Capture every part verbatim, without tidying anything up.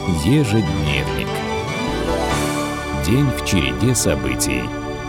Ежедневник. День в череде событий.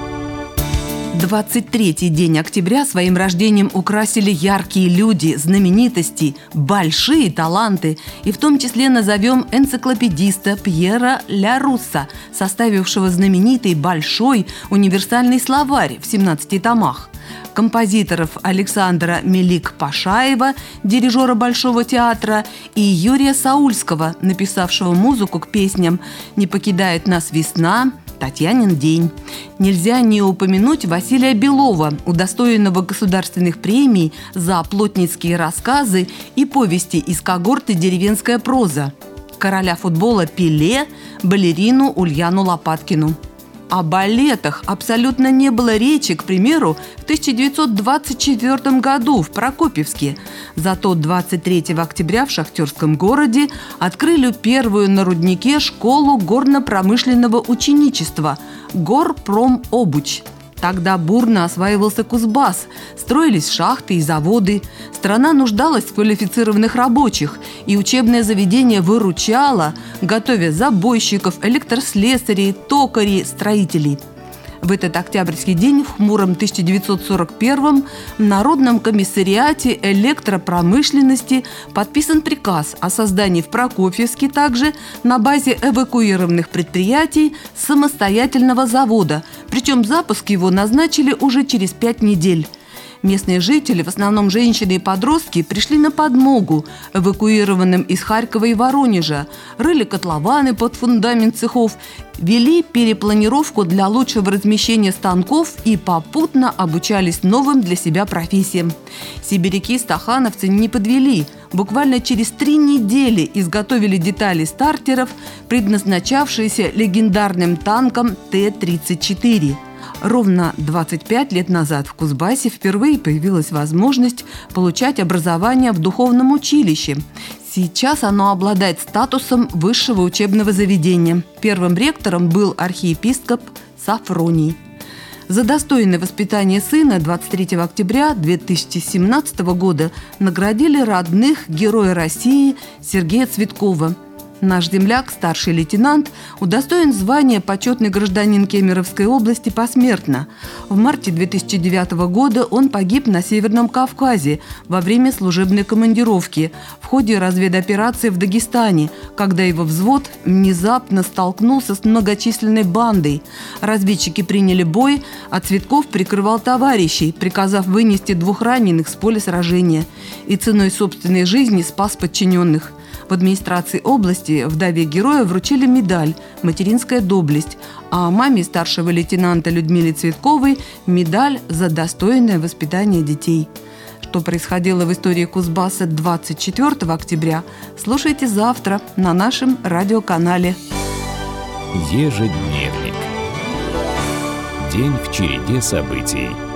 двадцать третий день октября своим рождением украсили яркие люди, знаменитости, большие таланты. И в том числе назовем энциклопедиста Пьера Ля Русса, составившего знаменитый большой универсальный словарь в семнадцати томах. Композиторов Александра Мелик-Пашаева, дирижера Большого театра, и Юрия Саульского, написавшего музыку к песням «Не покидает нас весна», «Татьянин день». Нельзя не упомянуть Василия Белова, удостоенного государственных премий за плотницкие рассказы и повести из когорты «Деревенская проза», короля футбола Пеле, балерину Ульяну Лопаткину. О балетах абсолютно не было речи, к примеру, в тысяча девятьсот двадцать четвёртом году в Прокопьевске. Зато двадцать третьего октября в шахтерском городе открыли первую на руднике школу горно-промышленного ученичества «Горпромобуч». Тогда бурно осваивался Кузбасс, строились шахты и заводы. Страна нуждалась в квалифицированных рабочих, и учебное заведение выручало, готовя забойщиков, электрослесарей, токарей, строителей. В этот октябрьский день в хмуром тысяча девятьсот сорок первом в Народном комиссариате электропромышленности подписан приказ о создании в Прокопьевске также на базе эвакуированных предприятий самостоятельного завода, причем запуск его назначили уже через пять недель. Местные жители, в основном женщины и подростки, пришли на подмогу эвакуированным из Харькова и Воронежа, рыли котлованы под фундамент цехов, вели перепланировку для лучшего размещения станков и попутно обучались новым для себя профессиям. Сибиряки-стахановцы не подвели. Буквально через три недели изготовили детали стартеров, предназначавшиеся легендарным танкам Т тридцать четыре. Ровно двадцать пять лет назад в Кузбассе впервые появилась возможность получать образование в духовном училище. Сейчас оно обладает статусом высшего учебного заведения. Первым ректором был архиепископ Сафроний. За достойное воспитание сына двадцать третьего октября две тысячи семнадцатого года наградили родных Героя России Сергея Цветкова. Наш земляк, старший лейтенант, удостоен звания почетный гражданин Кемеровской области посмертно. В марте две тысячи девятого года он погиб на Северном Кавказе во время служебной командировки в ходе разведоперации в Дагестане, когда его взвод внезапно столкнулся с многочисленной бандой. Разведчики приняли бой, а Цветков прикрывал товарищей, приказав вынести двух раненых с поля сражения, и ценой собственной жизни спас подчиненных. В администрации области вдове героя вручили медаль «Материнская доблесть», а маме старшего лейтенанта Людмиле Цветковой – медаль за достойное воспитание детей. Что происходило в истории Кузбасса двадцать четвёртого октября, слушайте завтра на нашем радиоканале. Ежедневник. День в череде событий.